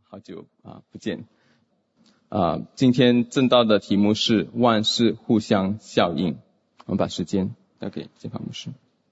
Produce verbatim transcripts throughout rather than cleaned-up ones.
好久啊不见啊！今天正道的题目是万事互相效应。我们把时间交给建华牧师。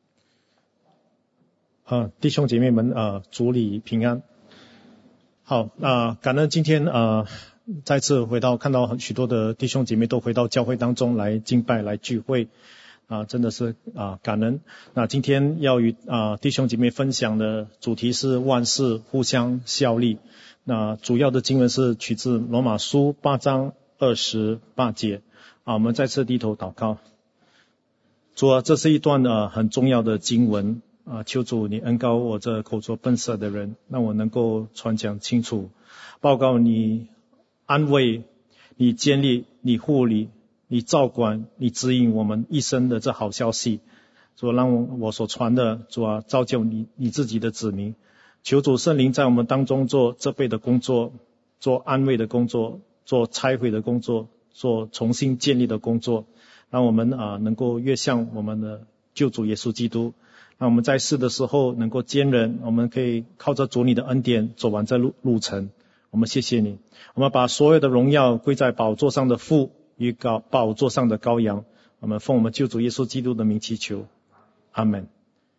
啊，弟兄姐妹们啊，主里平安。好啊，感恩今天啊再次回到看到许多的弟兄姐妹都回到教会当中来敬拜来聚会啊，真的是啊感恩。那今天要与啊弟兄姐妹分享的主题是万事互相效力。那主要的经文是取自罗马书八章二十八节啊，我们再次低头祷告。主啊，这是一段呃很重要的经文啊，求主你恩膏我这口拙笨舌的人，让我能够传讲清楚，报告你安慰、你建立、你护理、你照管、你指引我们一生的这好消息。主啊，让我所传的，主啊，造就你你自己的子民。求主圣灵在我们当中做这辈的工作，做安慰的工作，做拆毁的工作，做重新建立的工作，让我们啊能够越像我们的救主耶稣基督。让我们在世的时候能够坚韧，我们可以靠着主你的恩典走完这路路程。我们谢谢你，我们把所有的荣耀归在宝座上的父与高宝座上的羔羊。我们奉我们救主耶稣基督的名祈求，阿们。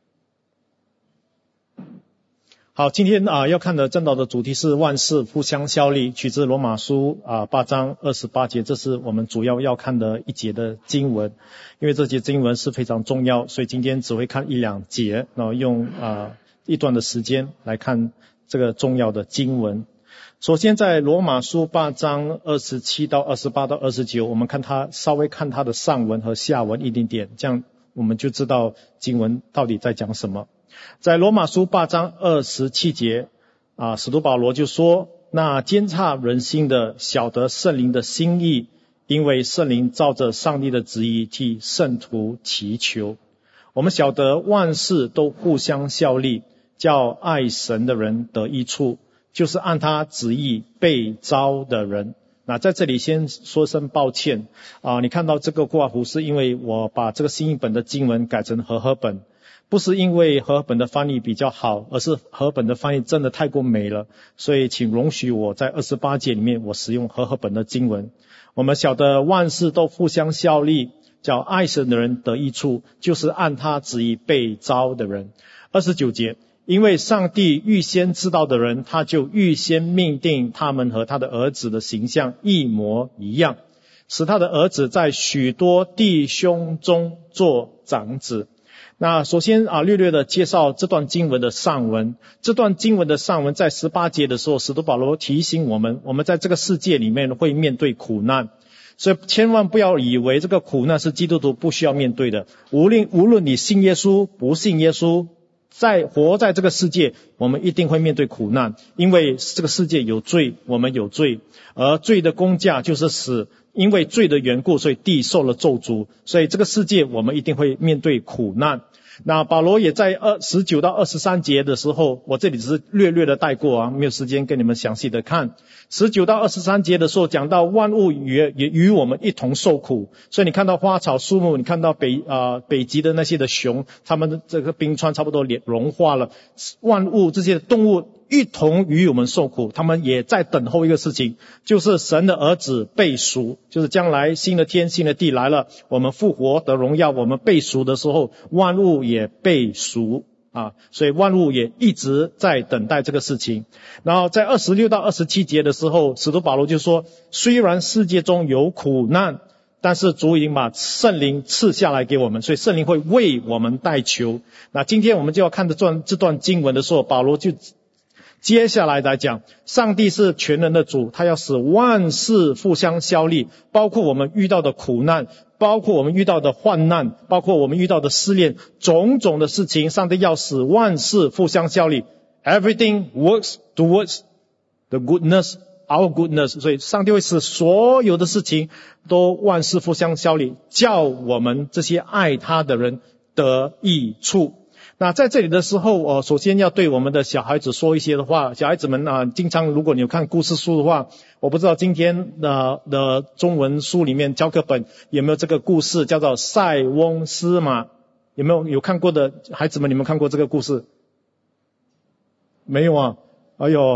好，今天啊要看的正道的主题是万事互相效力，取自罗马书啊八章二十八节，这是我们主要要看的一节的经文。因为这节经文是非常重要，所以今天只会看一两节，然后用啊一段的时间来看这个重要的经文。首先在罗马书八章二十七到二十八到二十九，我们看它稍微看它的上文和下文一点点，这样我们就知道经文到底在讲什么。在罗马书八章二十七节啊，使徒保罗就说，那监察人心的晓得圣灵的心意，因为圣灵照着上帝的旨意替圣徒祈求。我们晓得万事都互相效力，叫爱神的人得益处，就是按他旨意被召的人。那在这里先说声抱歉啊，你看到这个括弧是因为我把这个新译本的经文改成和合本，不是因为和合本的翻译比较好，而是和合本的翻译真的太过美了，所以请容许我在二十八节里面我使用和合本的经文。我们晓得万事都互相效力，叫爱神的人得益处，就是按他旨意被召的人。二十九节，因为上帝预先知道的人，他就预先命定他们和他的儿子的形象一模一样，使他的儿子在许多弟兄中做长子。那首先啊，略略的介绍这段经文的上文。这段经文的上文在十八节的时候，使徒保罗提醒我们，我们在这个世界里面会面对苦难，所以千万不要以为这个苦难是基督徒不需要面对的。无论无论你信耶稣不信耶稣，在活在这个世界，我们一定会面对苦难，因为这个世界有罪，我们有罪，而罪的工价就是死。因为罪的缘故，所以地受了咒诅，所以这个世界我们一定会面对苦难。那保罗也在二十九到二十三节的时候，我这里只是略略的带过啊，没有时间跟你们详细的看。十九到二十三节的时候讲到万物也也与我们一同受苦，所以你看到花草树木，你看到北啊、呃、北极的那些的熊，他们的这个冰川差不多融化了，万物这些动物一同与我们受苦，他们也在等候一个事情，就是神的儿子被赎，就是将来新的天新的地来了，我们复活得荣耀，我们被赎的时候，万物也被赎啊，所以万物也一直在等待这个事情。然后在二十六到二十七节的时候，使徒保罗就说，虽然世界中有苦难，但是主已经把圣灵赐下来给我们，所以圣灵会为我们代求。那今天我们就要看这段这段经文的时候，保罗就接下来来讲，上帝是全能的主，他要使万事互相效力，包括我们遇到的苦难，包括我们遇到的患难，包括我们遇到的试炼，种种的事情，上帝要使万事互相效力。 Everything works towards the goodness, our goodness， 所以上帝会使所有的事情都万事互相效力，叫我们这些爱他的人得益处。那在这里的时候，呃，首先要对我们的小孩子说一些的话。小孩子们啊，经常如果你有看故事书的话，我不知道今天的的中文书里面教科本有没有这个故事，叫做塞翁失马。有没有有看过的孩子们？你们看过这个故事？没有啊？哎呦，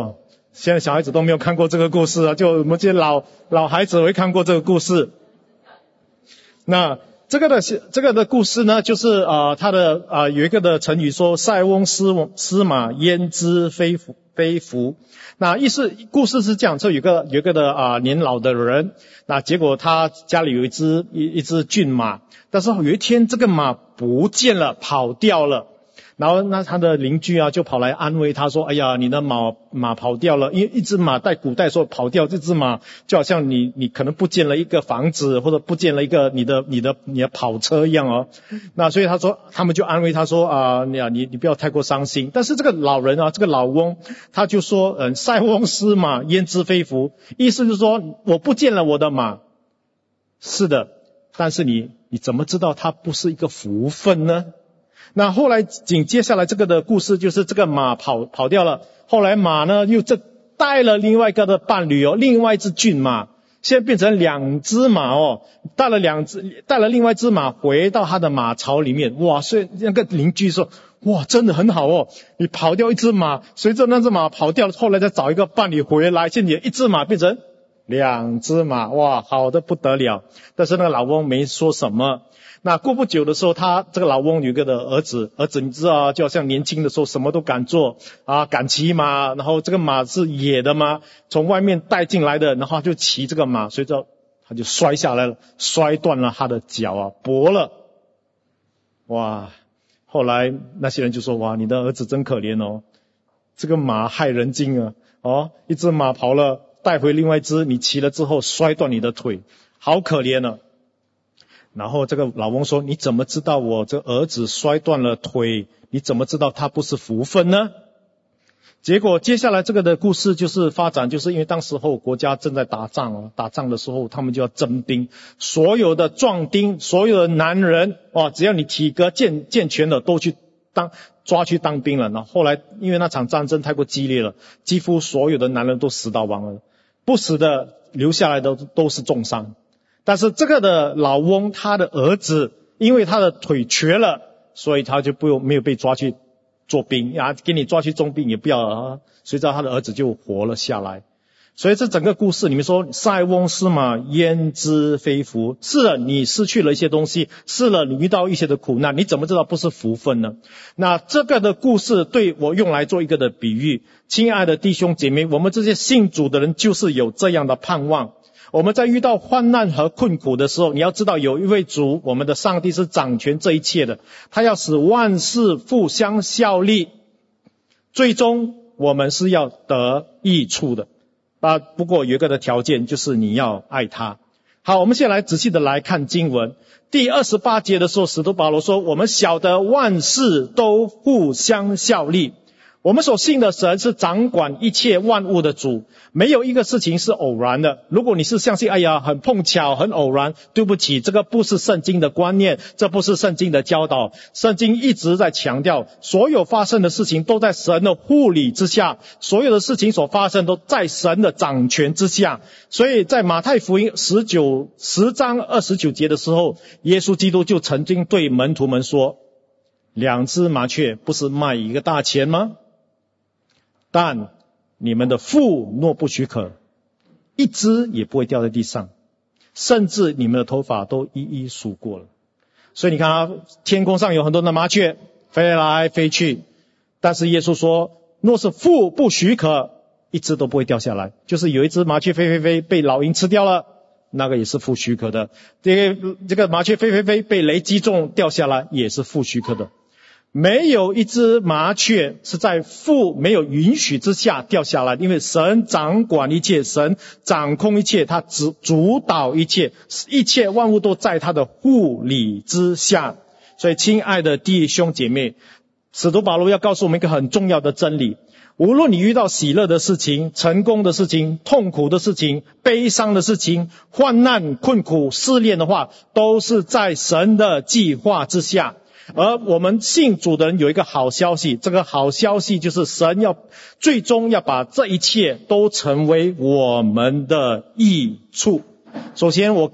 现在小孩子都没有看过这个故事啊，就我们这些老老孩子会看过这个故事。那这个的这个的故事呢，就是呃，它的呃有一个的成语说塞翁失失马焉知非福非福。那意思故事是这样，就有一个有一个的啊、呃、年老的人，那结果他家里有一只一一只骏马，但是有一天这个马不见了，跑掉了。然后那他的邻居啊就跑来安慰他说，哎呀，你的马马跑掉了。因为一只马在古代说跑掉，这只马就好像你你可能不见了一个房子，或者不见了一个你的你的你的跑车一样哦。那所以他说他们就安慰他说啊，你啊你你不要太过伤心。但是这个老人啊，这个老翁他就说嗯，塞翁失马焉知非福，意思就是说我不见了我的马，是的，但是你你怎么知道它不是一个福分呢？那后来紧接下来这个的故事就是这个马跑跑掉了，后来马呢又这带了另外一个的伴侣哦，另外一只骏马，现在变成两只马哦，带了两只带了另外一只马回到他的马槽里面。哇，所以那个邻居说，哇，真的很好哦，你跑掉一只马，随着那只马跑掉了，后来再找一个伴侣回来，现在一只马变成两只马，哇，好的不得了。但是那个老翁没说什么。那过不久的时候，他这个老翁有一个的儿子，儿子你知道，就好像年轻的时候什么都敢做啊，敢骑马，然后这个马是野的马，从外面带进来的，然后他就骑这个马，随着他就摔下来了，摔断了他的脚啊，跛了。哇，后来那些人就说，哇，你的儿子真可怜哦，这个马害人精啊，哦，一只马跑了，带回另外一只，你骑了之后摔断你的腿，好可怜啊。然后这个老翁说，你怎么知道我这儿子摔断了腿？你怎么知道他不是福分呢？结果接下来这个的故事就是发展，就是因为当时候国家正在打仗哦，打仗的时候他们就要征兵，所有的壮丁，所有的男人哦，只要你体格健健全的都去当抓去当兵了。然后后来因为那场战争太过激烈了，几乎所有的男人都死到亡了，不死的留下来的都是重伤。但是这个的老翁他的儿子因为他的腿瘸了，所以他就不用没有被抓去做兵啊，给你抓去重兵也不要啊，所以他的儿子就活了下来。所以这整个故事里面说，塞翁失马焉知非福，是了，你失去了一些东西，是了，你遇到一些的苦难，你怎么知道不是福分呢？那这个的故事对我用来做一个的比喻，亲爱的弟兄姐妹，我们这些信主的人就是有这样的盼望。我们在遇到患难和困苦的时候，你要知道有一位主，我们的上帝是掌权这一切的，他要使万事互相效力，最终我们是要得益处的啊。不过有一个的条件，就是你要爱他。好，我们先来仔细的来看经文。第二十八节的时候，使徒保罗说，我们晓得万事都互相效力。我们所信的神是掌管一切万物的主，没有一个事情是偶然的。如果你是相信，哎呀，很碰巧，很偶然，对不起，这个不是圣经的观念，这不是圣经的教导。圣经一直在强调，所有发生的事情都在神的护理之下，所有的事情所发生都在神的掌权之下。所以在马太福音十九十章二十九节的时候，耶稣基督就曾经对门徒们说，两只麻雀不是卖一个大钱吗？但你们的父若不许可，一只也不会掉在地上，甚至你们的头发都一一数过了。所以你看啊，天空上有很多的麻雀飞来飞去，但是耶稣说，若是父不许可，一只都不会掉下来。就是有一只麻雀飞飞飞被老鹰吃掉了，那个也是父许可的。这个这个麻雀飞飞飞被雷击中掉下来，也是父许可的。没有一只麻雀是在父没有允许之下掉下来，因为神掌管一切，神掌控一切，他主主导一切，一切万物都在他的护理之下。所以亲爱的弟兄姐妹，使徒保罗要告诉我们一个很重要的真理，无论你遇到喜乐的事情、成功的事情、痛苦的事情、悲伤的事情、患难、困苦、试炼的话，都是在神的计划之下。而我们信主的人有一个好消息，这个好消息就是神要最终要把这一切都成为我们的益处。首先我给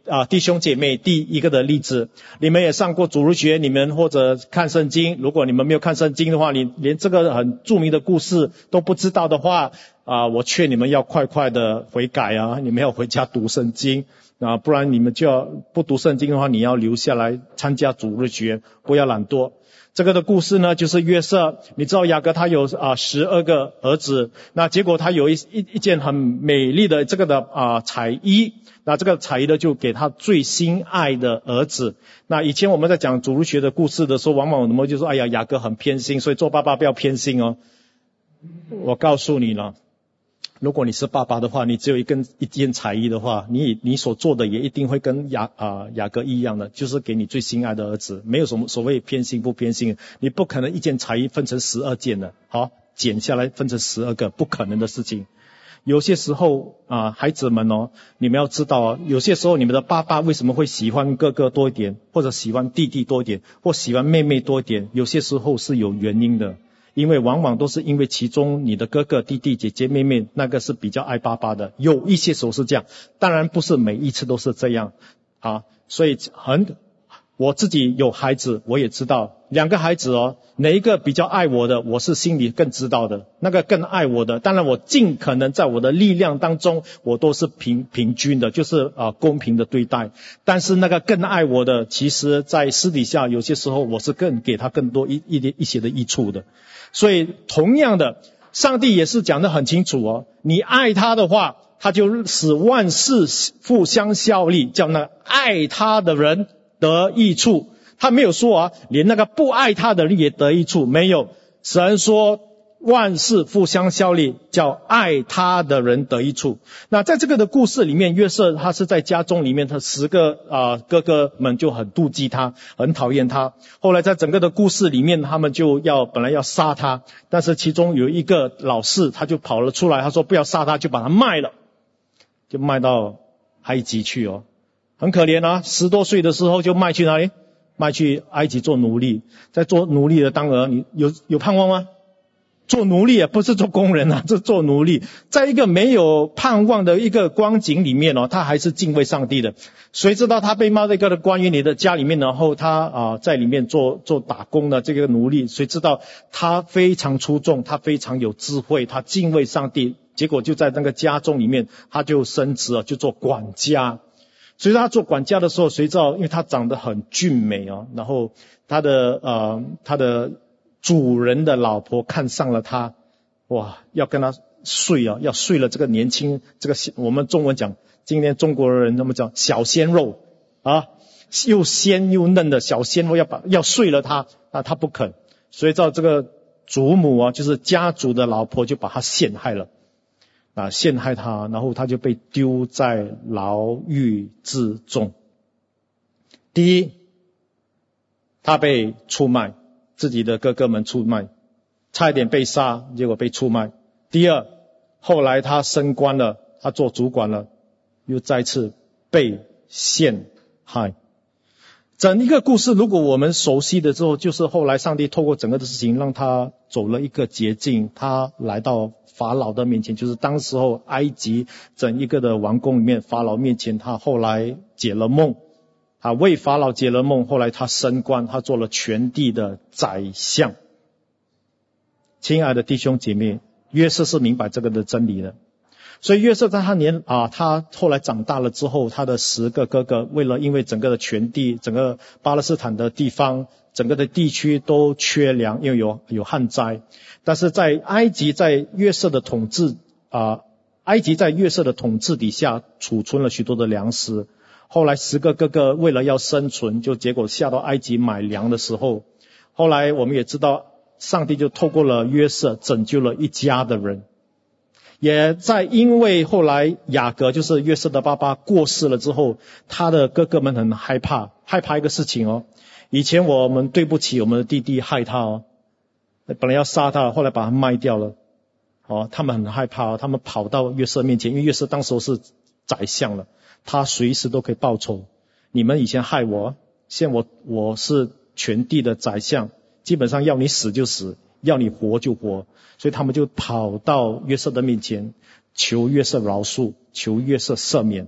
啊弟兄姐妹第一个的例子。你们也上过主日学，你们或者看圣经，如果你们没有看圣经的话，你连这个很著名的故事都不知道的话，啊，我劝你们要快快的悔改啊，你们要回家读圣经啊，不然你们就要不读圣经的话，你要留下来参加主日学，不要懒惰。这个的故事呢，就是约瑟，你知道雅各他有啊十二个儿子，那结果他有一一一件很美丽的这个的啊彩衣，那这个彩衣呢就给他最心爱的儿子。那以前我们在讲主日学的故事的时候，往往我们就说，哎呀，雅各很偏心，所以做爸爸不要偏心哦。我告诉你了，如果你是爸爸的话，你只有一根一件彩衣的话，你你所做的也一定会跟雅啊雅各一样的，就是给你最心爱的儿子，没有什么所谓偏心不偏心，你不可能一件彩衣分成十二件的，好，剪下来分成十二个，不可能的事情。有些时候啊，孩子们哦，你们要知道啊，有些时候你们的爸爸为什么会喜欢哥哥多一点，或者喜欢弟弟多一点，或喜欢妹妹多一点，有些时候是有原因的。因为往往都是因为其中你的哥哥、弟弟、姐姐、妹妹那个是比较爱爸爸的，有一些时候是这样，当然不是每一次都是这样啊。所以很，我自己有孩子，我也知道两个孩子哦，哪一个比较爱我的，我是心里更知道的，那个更爱我的，当然我尽可能在我的力量当中，我都是平平均的，就是啊公平的对待。但是那个更爱我的，其实在私底下有些时候我是更给他更多一一点一些的益处的。所以同样的，上帝也是讲得很清楚哦，你爱他的话，他就使万事互相效力，叫那爱他的人得益处。他没有说啊，连那个不爱他的人也得益处，没有。神说万事互相效力，叫爱他的人得益处。那在这个的故事里面，约瑟他是在家中里面，他十个啊、呃、哥哥们就很妒忌他，很讨厌他。后来在整个的故事里面，他们就要本来要杀他，但是其中有一个老士他就跑了出来，他说不要杀他，就把他卖了，就卖到埃及去哦，很可怜啊，十多岁的时候就卖去哪里？卖去埃及做奴隶。在做奴隶的当儿，你有有盼望吗？做奴隶啊，不是做工人啊，这做奴隶，在一个没有盼望的一个光景里面哦，他还是敬畏上帝的。谁知道他被卖到一个关于你的家里面，然后他啊在里面做做打工的这个奴隶，谁知道他非常出众，他非常有智慧，他敬畏上帝，结果就在那个家中里面，他就升职了，就做管家。所以他做管家的时候，谁知道因为他长得很俊美哦，然后他的呃他的主人的老婆看上了他，哇，要跟他睡啊，要睡了这个年轻，这个我们中文讲，今天中国人那么讲小鲜肉啊，又鲜又嫩的小鲜肉，要把要睡了他，那他不肯，所以照这个祖母啊，就是家族的老婆就把他陷害了啊，陷害他，然后他就被丢在牢狱之中。第一，他被出卖，自己的哥哥们出卖，差一点被杀，结果被出卖。第二，后来他升官了，他做主管了，又再次被陷害。整一个故事如果我们熟悉的之后，就是后来上帝透过整个的事情让他走了一个捷径，他来到法老的面前，就是当时候埃及整一个的王宫里面，法老面前他后来解了梦，他为法老解了梦，后来他升官，他做了全地的宰相。亲爱的弟兄姐妹，约瑟是明白这个的真理的。所以约瑟在他年啊，他后来长大了之后，他的十个哥哥为了因为整个的全地，整个巴勒斯坦的地方，整个的地区都缺粮，因为有有旱灾。但是在埃及在约瑟的统治啊，埃及在约瑟的统治底下储存了许多的粮食。后来十个哥哥为了要生存，就结果下到埃及买粮的时候，后来我们也知道，上帝就透过了约瑟拯救了一家的人。也在因为后来雅各就是约瑟的爸爸过世了之后，他的哥哥们很害怕，害怕一个事情哦。以前我们对不起我们的弟弟，害他哦，本来要杀他，后来把他卖掉了。哦，他们很害怕哦，他们跑到约瑟面前，因为约瑟当时是宰相了，他随时都可以报仇。你们以前害我，现在我我是全地的宰相，基本上要你死就死，要你活就活。所以他们就跑到约瑟的面前，求约瑟饶恕，求约瑟赦免。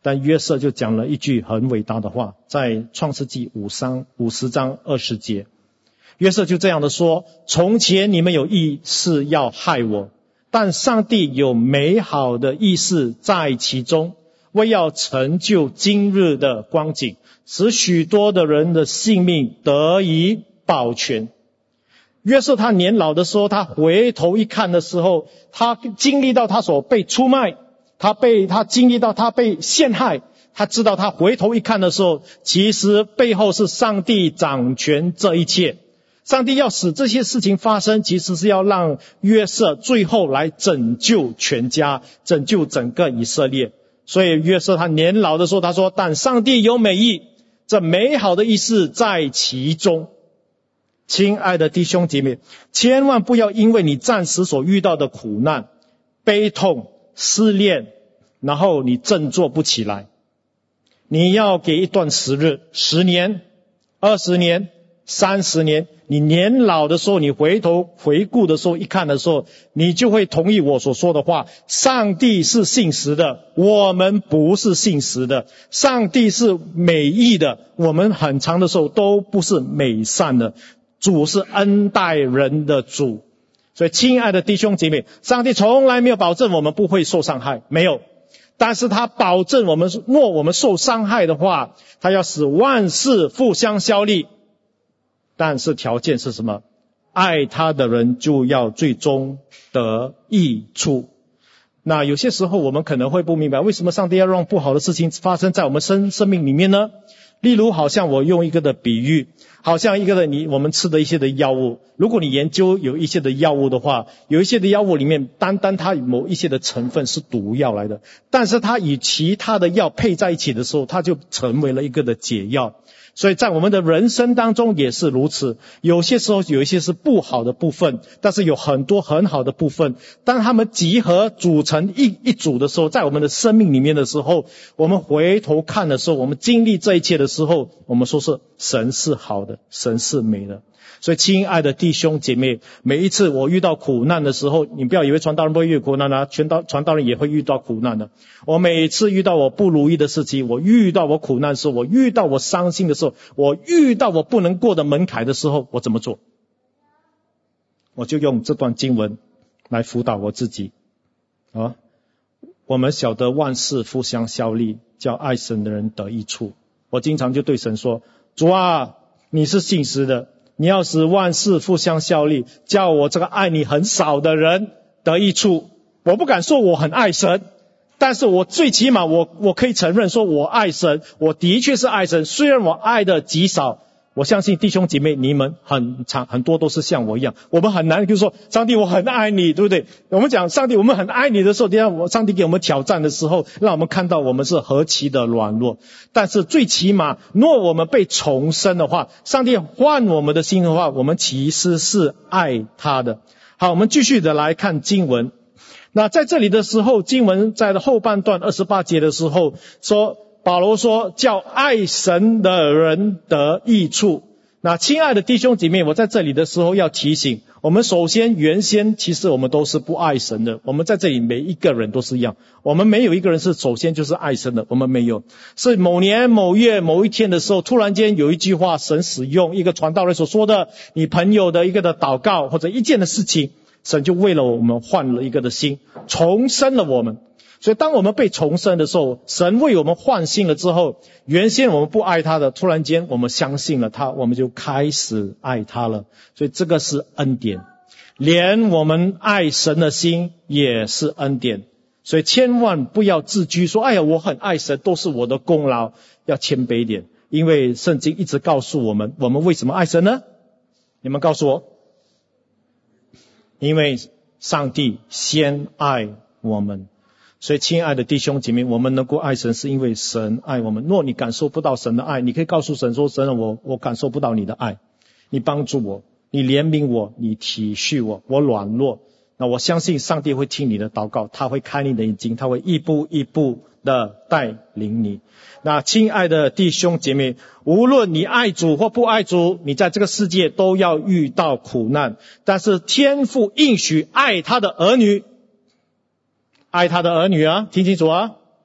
但约瑟就讲了一句很伟大的话，在创世纪五章五十章二十节，约瑟就这样的说：从前你们有意是要害我，但上帝有美好的意思在其中，为要成就今日的光景，使许多的人的性命得以保全。约瑟他年老的时候，他回头一看的时候，他经历到他所被出卖，他被他经历到他被陷害，他知道他回头一看的时候，其实背后是上帝掌权这一切。上帝要使这些事情发生，其实是要让约瑟最后来拯救全家，拯救整个以色列。所以约瑟他年老的时候，他说：但上帝有美意，这美好的意思在其中。亲爱的弟兄姐妹，千万不要因为你暂时所遇到的苦难、悲痛、失恋，然后你振作不起来。你要给一段时日，十年、二十年、三十年，你年老的时候，你回头回顾的时候，一看的时候，你就会同意我所说的话：上帝是信实的，我们不是信实的；上帝是美意的，我们很长的时候都不是美善的。主是恩待人的主。所以亲爱的弟兄姐妹，上帝从来没有保证我们不会受伤害，没有。但是他保证我们，若我们受伤害的话，他要使万事互相效力。但是条件是什么？爱他的人就要最终得益处。那有些时候我们可能会不明白，为什么上帝要让不好的事情发生在我们生生命里面呢？例如好像我用一个的比喻，好像一个的你我们吃的一些的药物，如果你研究有一些的药物的话，有一些的药物里面单单它某一些的成分是毒药来的，但是它与其他的药配在一起的时候，它就成为了一个的解药。所以在我们的人生当中也是如此，有些时候有一些是不好的部分，但是有很多很好的部分，当他们集合组成一一组的时候，在我们的生命里面的时候，我们回头看的时候，我们经历这一切的时候，我们说是神是好的，神是美的。所以亲爱的弟兄姐妹，每一次我遇到苦难的时候，你不要以为传道人不会遇苦难啊，传道传道人也会遇到苦难的。我每次遇到我不如意的事情，我遇到我苦难的时候，我遇到我伤心的时候，我遇到我不能过的门槛的时候，我怎么做？我就用这段经文来辅导我自己啊。我们晓得万事互相效力，叫爱神的人得益处。我经常就对神说：主啊，你是信实的，你要使万事互相效力，叫我这个爱你很少的人得益处。我不敢说我很爱神，但是我最起码我我可以承认说我爱神，我的确是爱神，虽然我爱的极少。我相信弟兄姐妹你们很长很多都是像我一样，我们很难就是说上帝我很爱你，对不对？我们讲上帝我们很爱你的时候，等下我上帝给我们挑战的时候，让我们看到我们是何其的软弱。但是最起码若我们被重生的话，上帝换我们的心的话，我们其实是爱他的。好，我们继续的来看经文。那在这里的时候，经文在后半段二十八节的时候说，保罗说叫爱神的人得益处。那亲爱的弟兄姐妹，我在这里的时候要提醒我们，首先原先其实我们都是不爱神的，我们在这里每一个人都是一样，我们没有一个人是首先就是爱神的，我们没有，是某年某月某一天的时候，突然间有一句话神使用一个传道人所说的，你朋友的一个的祷告或者一件的事情，神就为了我们换了一个的心，重生了我们。所以当我们被重生的时候，神为我们换心了之后，原先我们不爱他的，突然间我们相信了他，我们就开始爱他了。所以这个是恩典，连我们爱神的心也是恩典。所以千万不要自居说，哎呀我很爱神，都是我的功劳，要谦卑一点。因为圣经一直告诉我们，我们为什么爱神呢？你们告诉我。因为上帝先爱我们。所以亲爱的弟兄姐妹，我们能够爱神是因为神爱我们。若你感受不到神的爱，你可以告诉神说，神啊，我我感受不到你的爱，你帮助我，你怜悯我，你体恤我，我软弱。那我相信上帝会听你的祷告，他会开你的眼睛，他会一步一步的带领你。那亲爱的弟兄姐妹，无论你爱主或不爱主，你在这个世界都要遇到苦难，但是天父应许爱他的儿女，爱他的儿女啊，听清楚啊，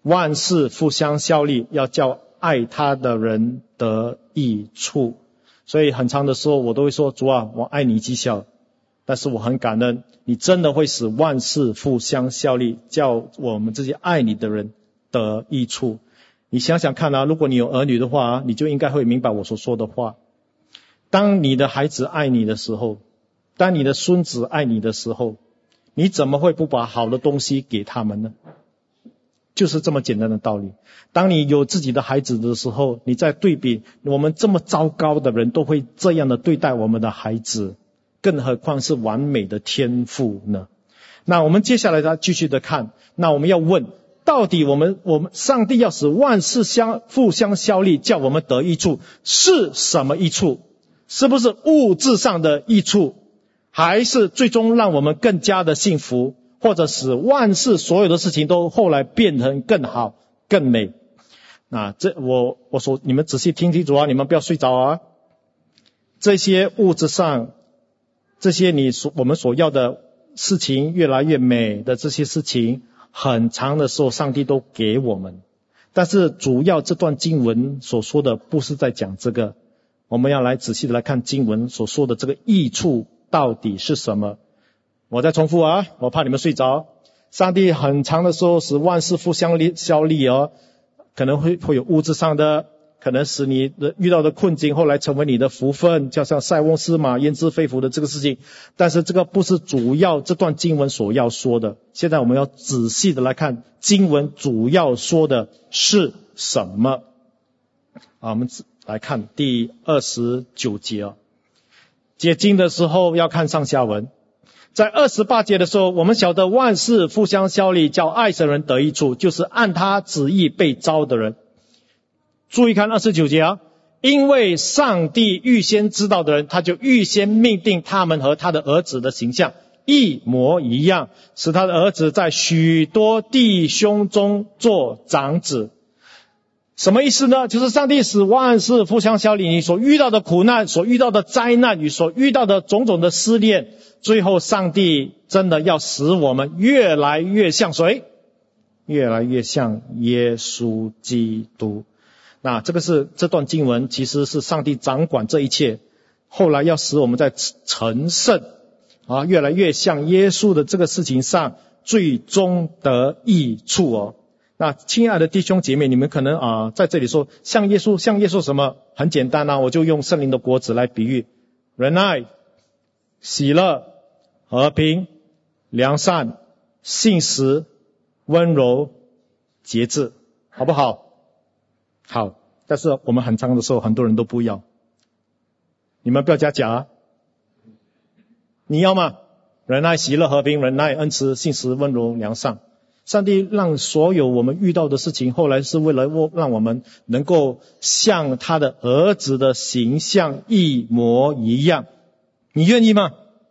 万事互相效力，要叫爱他的人得益处。所以很长的时候我都会说，主啊，我爱你极小，但是我很感恩，你真的会使万事互相效力，叫我们这些爱你的人得益处。你想想看啊，如果你有儿女的话，你就应该会明白我所说的话。当你的孩子爱你的时候，当你的孙子爱你的时候，你怎么会不把好的东西给他们呢？就是这么简单的道理。当你有自己的孩子的时候，你在对比我们这么糟糕的人都会这样的对待我们的孩子，更何况是完美的天父呢？那我们接下来再继续的看，那我们要问，到底我们我们上帝要使万事相互相效力，叫我们得益处，是什么益处？是不是物质上的益处，还是最终让我们更加的幸福，或者使万事所有的事情都后来变成更好更美？那这我我说你们仔细听清楚啊，你们不要睡着啊。这些物质上，这些你所我们所要的事情越来越美的这些事情，很长的时候上帝都给我们。但是主要这段经文所说的不是在讲这个，我们要来仔细的来看经文所说的这个益处到底是什么。我再重复啊，我怕你们睡着。上帝很长的时候使万事互相效力哦，可能会会有物质上的，可能使你的遇到的困境后来成为你的福分，就像塞翁失马焉知非福的这个事情。但是这个不是主要这段经文所要说的。现在我们要仔细的来看经文主要说的是什么啊？我们来看第二十九节啊，解经的时候要看上下文。在二十八节的时候，我们晓得万事互相效力，叫爱神人得益处，就是按他旨意被招的人。注意看二十九节啊，因为上帝预先知道的人，他就预先命定他们和他的儿子的形象一模一样，使他的儿子在许多弟兄中做长子。什么意思呢？就是上帝使万事互相效力，你所遇到的苦难，所遇到的灾难与所遇到的种种的试炼，最后上帝真的要使我们越来越像谁？越来越像耶稣基督。那这个是这段经文其实是上帝掌管这一切，后来要使我们在成圣啊，越来越像耶稣的这个事情上最终得益处哦。那亲爱的弟兄姐妹，你们可能啊、呃、在这里说像耶稣，像耶稣什么？很简单啊，我就用圣灵的果子来比喻：仁爱、喜乐、和平、良善、信实、温柔、节制，好不好？好，但是我们很长的时候很多人都不要，你们不要加假啊。你要吗？仁爱、喜乐、和平、忍耐、恩慈、信实、温柔、良善。上帝让所有我们遇到的事情，后来是为了让我们能够像他的儿子的形象一模一样。你愿意吗？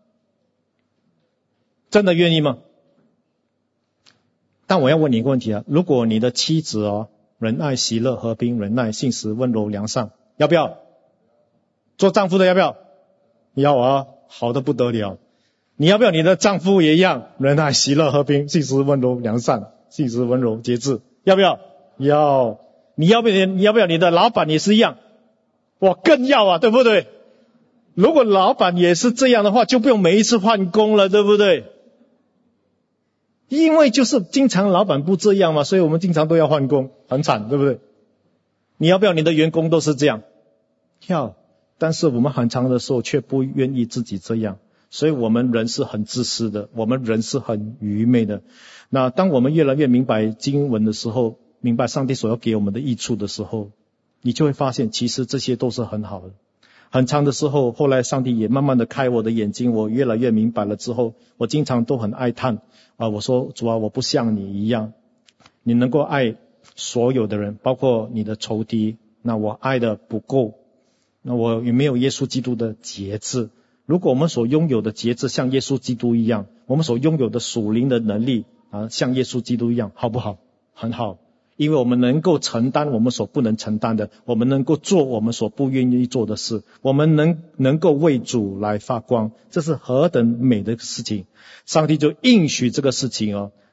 真的愿意吗？但我要问你一个问题啊，如果你的妻子哦，仁爱、喜乐、和平、忍耐、信实、温柔、良善，要不要？做丈夫的要不要？要啊，好得不得了。你要不要你的丈夫也一样？仁爱、喜乐、和平、信实、温柔、良善、信实、温柔、节制，要不要？要。你要不要你要不要你的老板也是一样？我更要啊，对不对？如果老板也是这样的话，就不用每一次换工了，对不对？因为就是经常老板不这样嘛，所以我们经常都要换工，很惨，对不对？你要不要你的员工都是这样？要。但是我们很长的时候却不愿意自己这样。所以我们人是很自私的，我们人是很愚昧的。那当我们越来越明白经文的时候，明白上帝所要给我们的益处的时候，你就会发现其实这些都是很好的。很长的时候，后来上帝也慢慢的开我的眼睛，我越来越明白了之后，我经常都很哀叹啊，我说主啊，我不像你一样，你能够爱所有的人，包括你的仇敌，那我爱的不够，那我也没有耶稣基督的节制。如果我们所拥有的节制像耶稣基督一样，我们所拥有的属灵的能力啊，像耶稣基督一样，好不好？很好，因为我们能够承担我们所不能承担的，我们能够做我们所不愿意做的事，我们能能够为主来发光，这是何等美的事情！上帝就应许这个事情哦，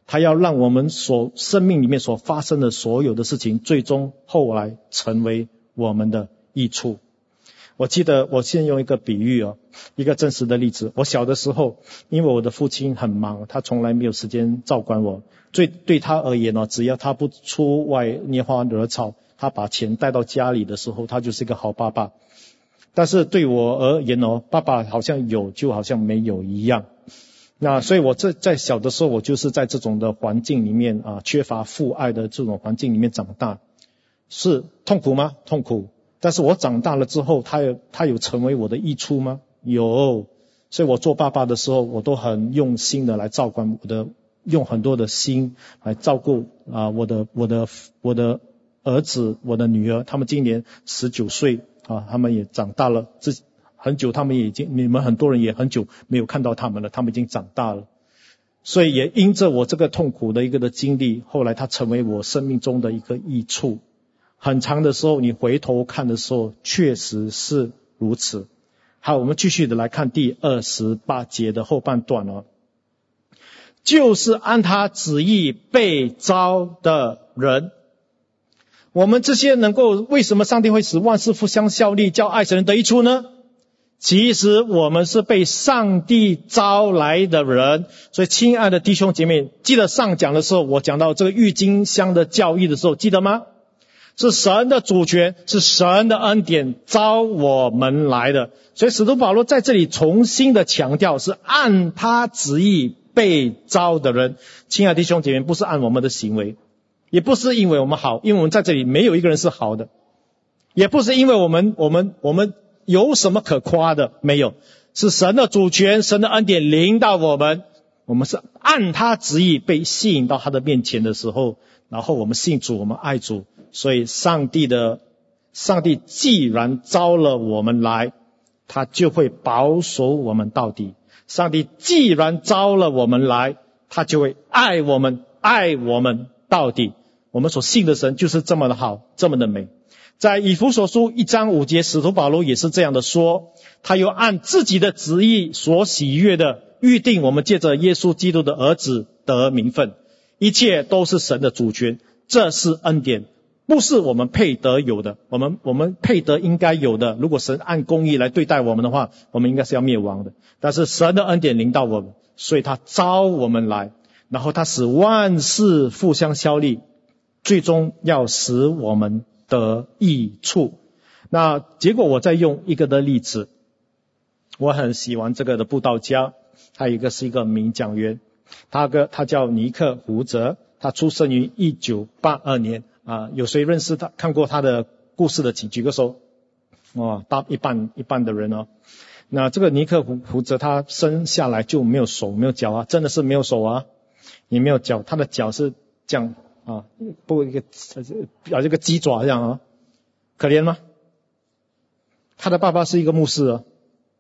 他要让我们所生命里面所发生的所有的事情，最终后来成为我们的益处。我记得我先用一个比喻哦，一个真实的例子。我小的时候，因为我的父亲很忙，他从来没有时间照管我。最对他而言呢，只要他不出外拈花惹草，他把钱带到家里的时候，他就是一个好爸爸。但是对我而言哦，爸爸好像有就好像没有一样。那所以我这在小的时候，我就是在这种的环境里面啊，缺乏父爱的这种环境里面长大。是痛苦吗？痛苦。但是我长大了之后，他有他有成为我的益处吗？有。所以我做爸爸的时候，我都很用心的来照管我的，用很多的心来照顾啊我的我的我的儿子，我的女儿，他们今年十九岁啊，他们也长大了，这很久他们也已经，你们很多人也很久没有看到他们了，他们已经长大了。所以也因着我这个痛苦的一个的经历，后来他成为我生命中的一个益处。很长的时候，你回头看的时候，确实是如此。好，我们继续的来看第二十八节的后半段哦。就是按他旨意被召的人。我们这些能够，为什么上帝会使万事互相效力，叫爱神人得益处呢？其实我们是被上帝招来的人。所以亲爱的弟兄姐妹，记得上讲的时候，我讲到这个郁金香的教义的时候，记得吗？是神的主权，是神的恩典招我们来的。所以使徒保罗在这里重新的强调，是按他旨意被招的人。亲爱的弟兄姐妹，不是按我们的行为，也不是因为我们好，因为我们在这里没有一个人是好的，也不是因为我们我们我们有什么可夸的，没有，是神的主权，神的恩典临到我们，我们是按他旨意被吸引到他的面前的时候，然后我们信主，我们爱主。所以上帝的上帝既然招了我们来，他就会保守我们到底。上帝既然招了我们来，他就会爱我们，爱我们到底。我们所信的神就是这么的好，这么的美。在以弗所书一章五节，使徒保罗也是这样的说，他又按自己的旨意所喜悦的预定我们借着耶稣基督的儿子得名分。一切都是神的主权，这是恩典，不是我们配得有的。我们我们配得应该有的，如果神按公义来对待我们的话，我们应该是要灭亡的。但是神的恩典临到我们，所以他招我们来，然后他使万事互相效力，最终要使我们得益处。那结果我再用一个的例子，我很喜欢这个的布道家，他有一个是一个名讲员，他个他叫尼克胡泽，他出生于一九八二年啊，有谁认识他看过他的故事的，请举个手。哇，大一半一半的人哦。那这个尼克胡胡泽他生下来就没有手没有脚啊，真的是没有手啊，也没有脚，他的脚是这样啊，不一个啊这个鸡爪这样啊，可怜吗？他的爸爸是一个牧师啊，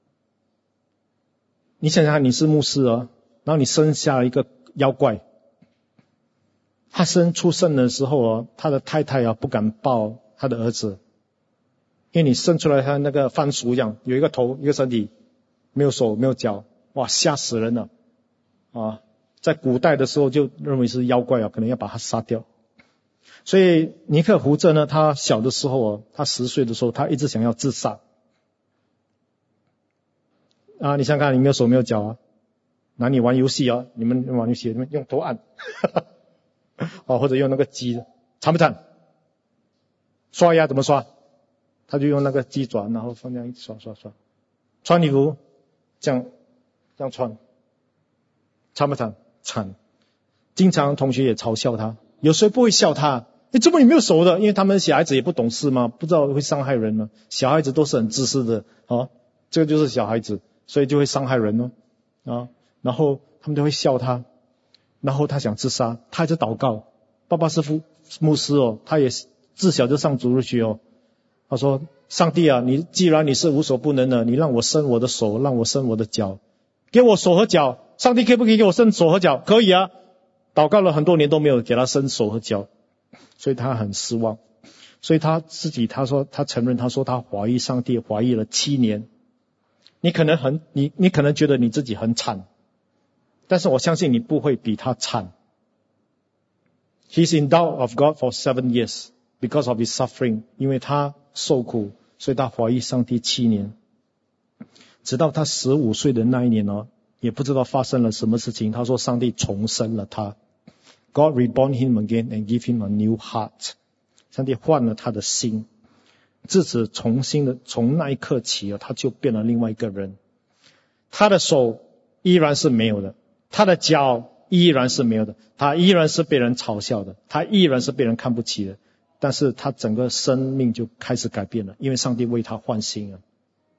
你想想看，你是牧师啊，然后你生下一个妖怪。他生出生的时候啊，他的太太啊不敢抱他的儿子，因为你生出来他那个番薯一样，有一个头一个身体，没有手没有脚，哇，吓死人了啊！在古代的时候就认为是妖怪啊，可能要把他杀掉。所以尼克胡泽呢，他小的时候啊，他十岁的时候，他一直想要自杀啊！你想想看，你没有手没有脚啊，拿你玩游戏啊，你们玩游戏，你们用头按。哦，或者用那个鸡，惨不惨？刷牙怎么刷？他就用那个鸡爪，然后放这样一刷刷刷。穿衣服，这样这样穿，惨不惨？惨。经常同学也嘲笑他，有时候不会笑他，你怎么你没有手的？因为他们小孩子也不懂事嘛，不知道会伤害人嘛。小孩子都是很自私的啊，这个就是小孩子，所以就会伤害人哦啊。然后他们就会笑他。然后他想自杀，他一直祷告。爸爸是牧师哦，他也自小就上主日学哦。他说：上帝啊，你既然你是无所不能的，你让我伸我的手，让我伸我的脚，给我手和脚。上帝可不可以给我伸手和脚？可以啊。祷告了很多年都没有给他伸手和脚，所以他很失望。所以他自己他说他承认，他说他怀疑上帝，怀疑了七年。你可能很你你可能觉得你自己很惨。但是我相信你不会比他惨， He's in doubt of God for seven years because of his suffering. 因为他受苦，所以他怀疑上帝七年。直到他十五岁的那一年哦，也不知道发生了什么事情。他说上帝重生了他。God reborn him again and give him a new heart. 上帝换了他的心。自此重新的，从那一刻起他就变了另外一个人。他的手依然是没有的，他的脚依然是没有的，他依然是被人嘲笑的，他依然是被人看不起的。但是他整个生命就开始改变了，因为上帝为他换心了。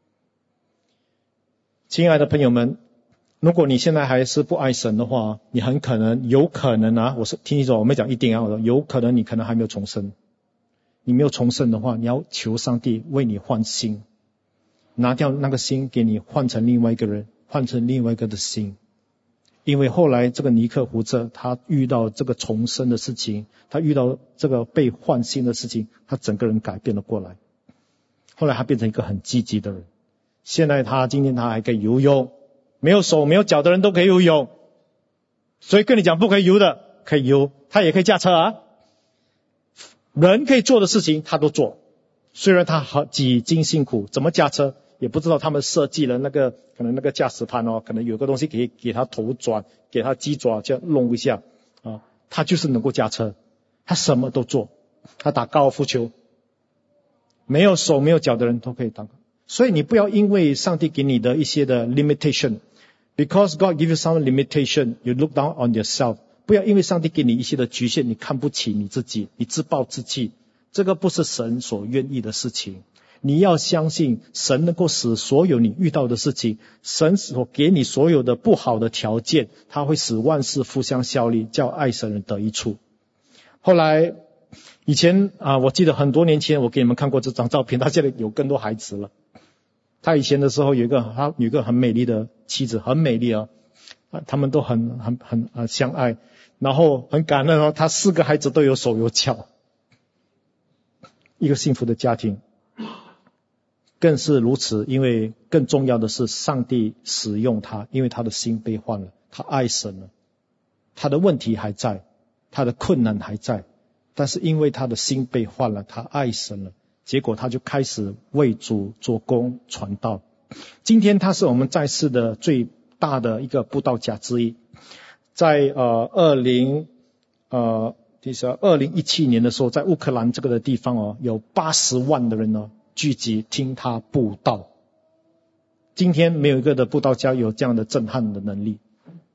亲爱的朋友们，如果你现在还是不爱神的话，你很可能有可能啊，我是听你说，我没讲一定啊，我说有可能你可能还没有重生。你没有重生的话，你要求上帝为你换心，拿掉那个心，给你换成另外一个人，换成另外一个的心。因为后来这个尼克胡哲他遇到这个重生的事情，他遇到这个被换心的事情，他整个人改变了过来。后来他变成一个很积极的人，现在他今天他还可以游泳，没有手没有脚的人都可以游泳，所以跟你讲不可以游的可以游，他也可以驾车啊。人可以做的事情他都做，虽然他好几经辛苦，怎么驾车也不知道他们设计了那个可能那个驾驶盘哦，可能有个东西可以给他头转，给他鸡爪这样弄一下啊，他就是能够驾车，他什么都做，他打高尔夫球，没有手没有脚的人都可以打。所以你不要因为上帝给你的一些的 limitation, because God give you some limitation, you look down on yourself.不要因为上帝给你一些的局限，你看不起你自己，你自暴自弃，这个不是神所愿意的事情。你要相信神能够使所有你遇到的事情，神所给你所有的不好的条件，他会使万事互相效力，叫爱神人得益处。后来以前啊，我记得很多年前我给你们看过这张照片，他现在有更多孩子了。他以前的时候有一个他有一个很美丽的妻子，很美丽啊，他们都很很很呃相爱。然后很感恩哦，他四个孩子都有手有脚，一个幸福的家庭。更是如此，因为更重要的是上帝使用他，因为他的心被换了，他爱神了，他的问题还在，他的困难还在，但是因为他的心被换了，他爱神了，结果他就开始为主做工传道。今天他是我们在世的最大的一个布道家之一。在呃二零呃第是二零一七年的时候，在乌克兰这个的地方哦，有八十万的人呢聚集听他布道。今天没有一个的布道家有这样的震撼的能力。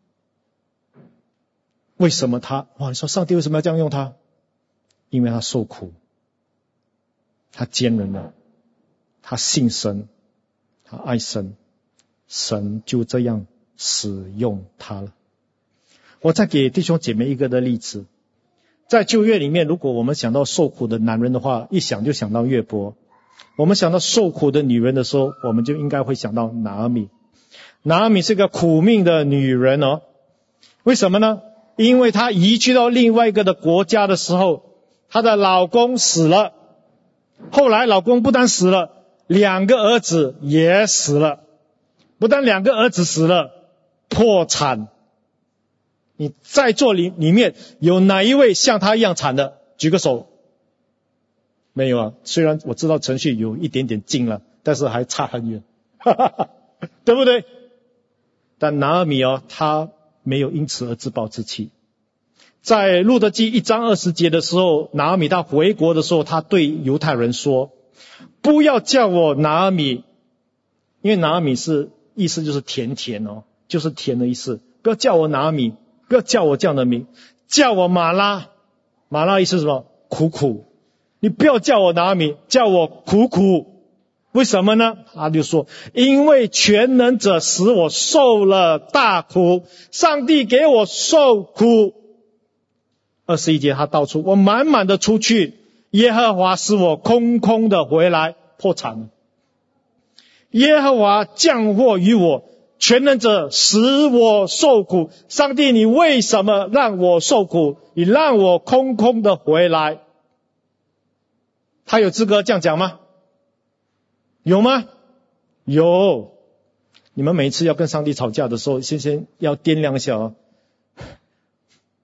为什么他哇？你说上帝为什么要这样用他？因为他受苦，他坚韧了，他信神，他爱神，神就这样使用他了。我再给弟兄姐妹一个的例子，在旧约里面，如果我们想到受苦的男人的话，一想就想到约伯；我们想到受苦的女人的时候，我们就应该会想到拿俄米。拿俄米是个苦命的女人哦，为什么呢？因为她移居到另外一个的国家的时候，她的老公死了，后来老公不但死了，两个儿子也死了，不但两个儿子死了，破产。你在座里里面有哪一位像他一样惨的？举个手。没有啊，虽然我知道程序有一点点近了，但是还差很远，哈哈哈，对不对？但拿俄米哦，他没有因此而自暴自弃。在路得记一章二十节的时候，拿俄米他回国的时候，他对犹太人说：不要叫我拿俄米，因为拿俄米是意思就是甜甜哦，就是甜的意思。不要叫我拿俄米，不要叫我这样的名，叫我马拉。马拉意思是什么？苦苦。你不要叫我拿俄米，叫我苦苦。为什么呢？他就说，因为全能者使我受了大苦，上帝给我受苦。二十一节他道出，我满满的出去，耶和华使我空空的回来，破产了。耶和华降祸于我，全能者使我受苦。上帝，你为什么让我受苦？你让我空空的回来。他有资格这样讲吗？有吗？有。你们每一次要跟上帝吵架的时候，先先要掂量一下哦。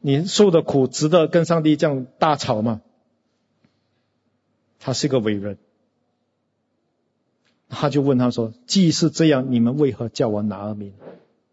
你受的苦值得跟上帝这样大吵吗？他是个伟人，他就问他说，既是这样，你们为何叫我拿俄米？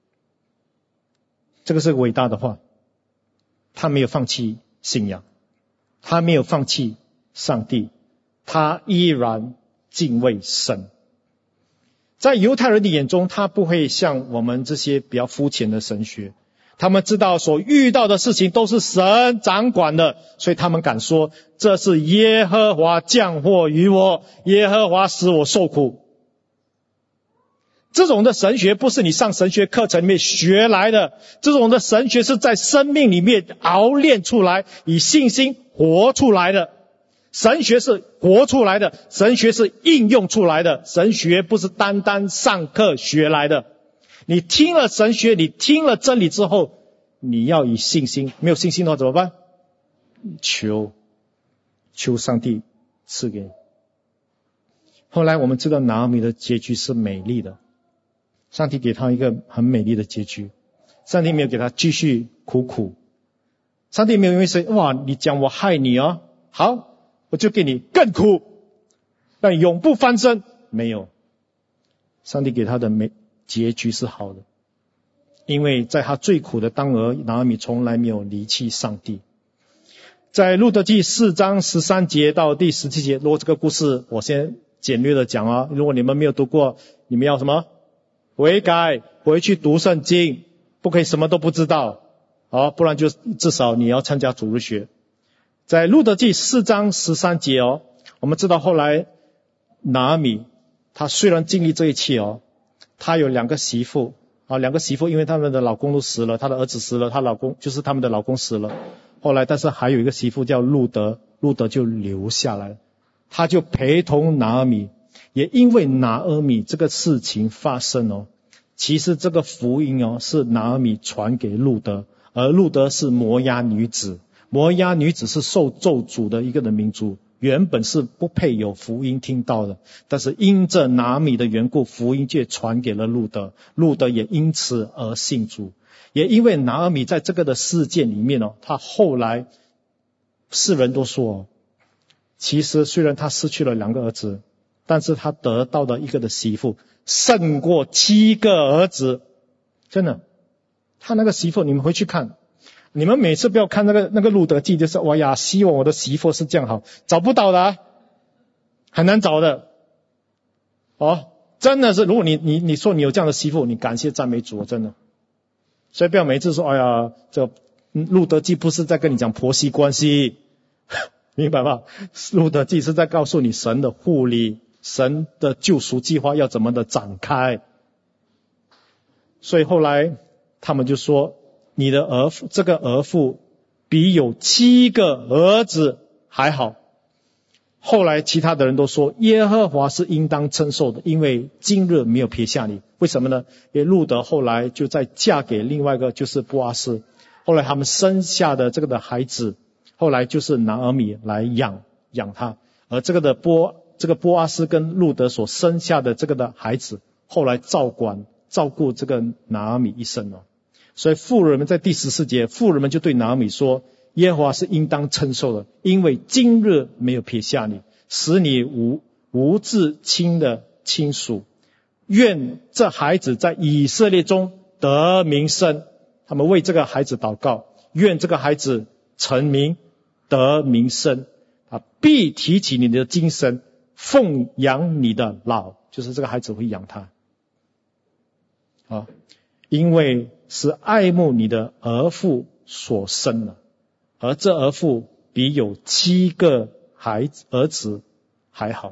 这个是伟大的话，他没有放弃信仰，他没有放弃上帝，他依然敬畏神。在犹太人的眼中，他不会像我们这些比较肤浅的神学，他们知道所遇到的事情都是神掌管的，所以他们敢说，这是耶和华降祸于我，耶和华使我受苦。这种的神学不是你上神学课程里面学来的，这种的神学是在生命里面熬炼出来，以信心活出来的。神学是活出来的，神学是应用出来的，神学不是单单上课学来的。你听了神学，你听了真理之后，你要以信心，没有信心的话怎么办？求求上帝赐给你。后来我们知道拿俄米的结局是美丽的，上帝给他一个很美丽的结局，上帝没有给他继续苦苦，上帝没有因为说，哇，你讲我害你哦，好，我就给你更苦，让你永不翻身。没有，上帝给他的美结局是好的，因为在他最苦的当儿，拿俄米从来没有离弃上帝。在路得记四章十三节到第十七节，如果这个故事我先简略的讲啊，如果你们没有读过，你们要什么？悔改，回去读圣经，不可以什么都不知道，好，不然就至少你要参加主日学。在路得记四章十三节哦，我们知道后来拿俄米他虽然经历这一切哦，他有两个媳妇啊，两个媳妇因为他们的老公都死了，他的儿子死了，他老公就是他们的老公死了。后来但是还有一个媳妇叫路得，路得就留下来了，他就陪同拿俄米。也因为拿俄米这个事情发生哦，其实这个福音哦是拿俄米传给路得，而路得是摩押女子，摩押女子是受咒诅的一个的民族，原本是不配有福音听到的，但是因着拿俄米的缘故，福音就传给了路得，路得也因此而信主。也因为拿俄米在这个的事件里面哦，他后来世人都说哦，其实虽然他失去了两个儿子，但是他得到的一个的媳妇胜过七个儿子，真的。他那个媳妇你们回去看，你们每次不要看那个那个路得记，就是哇呀，希望我的媳妇是这样好，找不到的啊，很难找的哦，真的是，如果你你你说你有这样的媳妇，你感谢赞美主，真的。所以不要每次说哎呀，这路得记不是在跟你讲婆媳关系，明白吗？路得记是在告诉你神的护理，神的救赎计划要怎么的展开。所以后来他们就说，你的儿妇这个儿妇比有七个儿子还好。后来其他的人都说，耶和华是应当称颂的，因为今日没有撇下你。为什么呢？因为路得后来就再嫁给另外一个就是波阿斯，后来他们生下的这个的孩子，后来就是拿俄米来养养他，而这个的波这个波阿斯跟路得所生下的这个的孩子，后来照管照顾这个拿俄米一生哦。所以妇人们在第十四节，妇人们就对拿俄米说，耶和华是应当称颂的，因为今日没有撇下你，使你无无至亲的亲属。愿这孩子在以色列中得名声。他们为这个孩子祷告，愿这个孩子成名得名声，啊，必提起你的精神，奉养你的老，就是这个孩子会养他啊，因为是爱慕你的儿妇所生的，而这儿妇比有七个孩子儿子还好。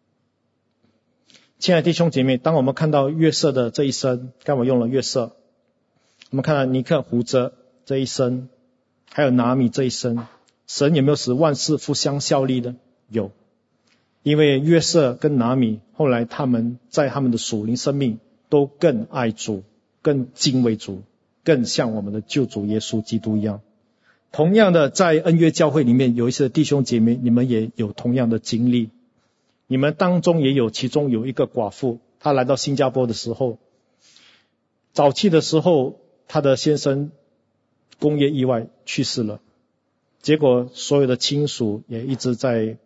亲爱的弟兄姐妹，当我们看到约瑟的这一生，刚我用了约瑟，我们看到尼克胡哲这一生，还有拿俄米这一生，神有没有使万事互相效力呢？有，因为约瑟跟拿俄米后来他们在他们的属灵生命都更爱主，更敬畏主，更像我们的救主耶稣基督一样。同样的，在恩约教会里面有一些弟兄姐妹，你们也有同样的经历，你们当中也有其中有一个寡妇，她来到新加坡的时候，早期的时候她的先生工业意外去世了，结果所有的亲属也一直在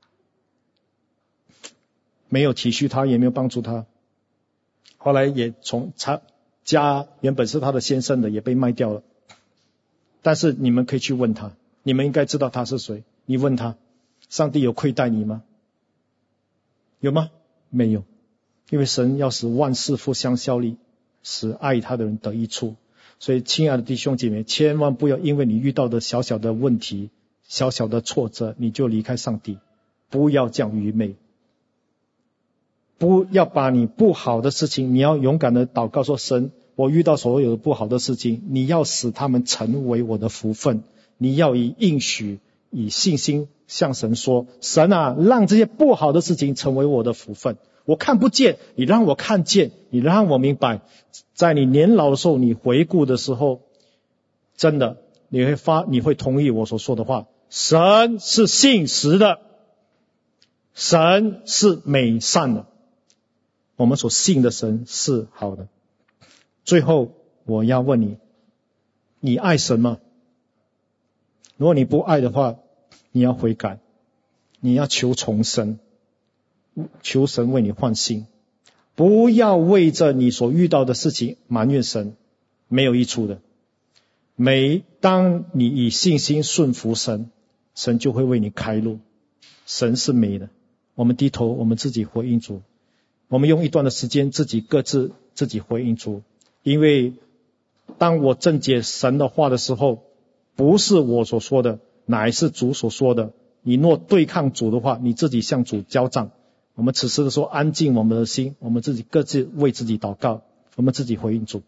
没有体恤他，也没有帮助他。后来也从他家原本是他的先生的也被卖掉了。但是你们可以去问他，你们应该知道他是谁。你问他，上帝有亏待你吗？有吗？没有。因为神要使万事互相效力，使爱他的人得益处。所以亲爱的弟兄姐妹，千万不要因为你遇到的小小的问题，小小的挫折，你就离开上帝。不要这样愚昧。不要把你不好的事情，你要勇敢的祷告说，神，我遇到所有的不好的事情，你要使他们成为我的福分。你要以应许，以信心向神说，神啊，让这些不好的事情成为我的福分。我看不见，你让我看见，你让我明白，在你年老的时候，你回顾的时候，真的你会发你会同意我所说的话，神是信实的，神是美善的，我们所信的神是好的。最后我要问你，你爱神吗？如果你不爱的话，你要悔改，你要求重生，求神为你换心。不要为着你所遇到的事情埋怨神，没有益处的。每当你以信心顺服神，神就会为你开路。神是美的。我们低头，我们自己回应主。我们用一段的时间自己各自自己回应主。因为当我正解神的话的时候，不是我所说的，乃是主所说的。你若对抗主的话，你自己向主交账。我们此时的时候安静我们的心，我们自己各自为自己祷告，我们自己回应主。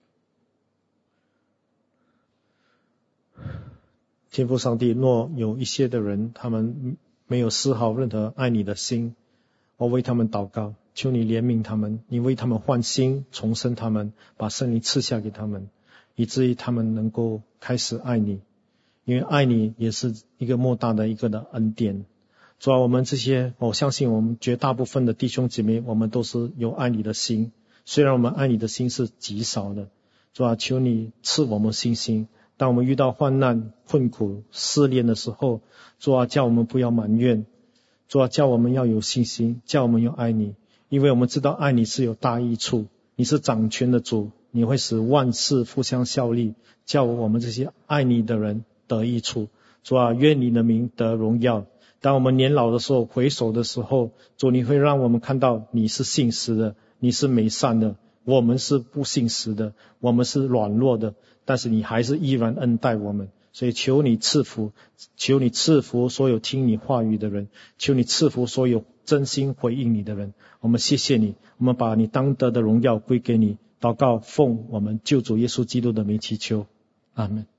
天父上帝，若有一些的人他们没有丝毫任何爱你的心，我为他们祷告，求你怜悯他们，你为他们换心，重生他们，把圣灵赐下给他们，以至于他们能够开始爱你。因为爱你也是一个莫大的一个的恩典。主啊，我们这些，我相信我们绝大部分的弟兄姐妹，我们都是有爱你的心，虽然我们爱你的心是极少的。主啊，求你赐我们信心，当我们遇到患难、困苦、试炼的时候，主啊，叫我们不要埋怨，主啊，叫我们要有信心，叫我们要爱你，因为我们知道爱你是有大益处，你是掌权的主，你会使万事互相效力，叫我们这些爱你的人得益处。主啊，愿你的名得荣耀。当我们年老的时候，回首的时候，主，你会让我们看到你是信实的，你是美善的，我们是不信实的，我们是软弱的，但是你还是依然恩待我们。所以求你赐福，求你赐福所有听你话语的人，求你赐福所有真心回应你的人。我们谢谢你，我们把你当得的荣耀归给你。祷告奉我们救主耶稣基督的名祈求，阿们。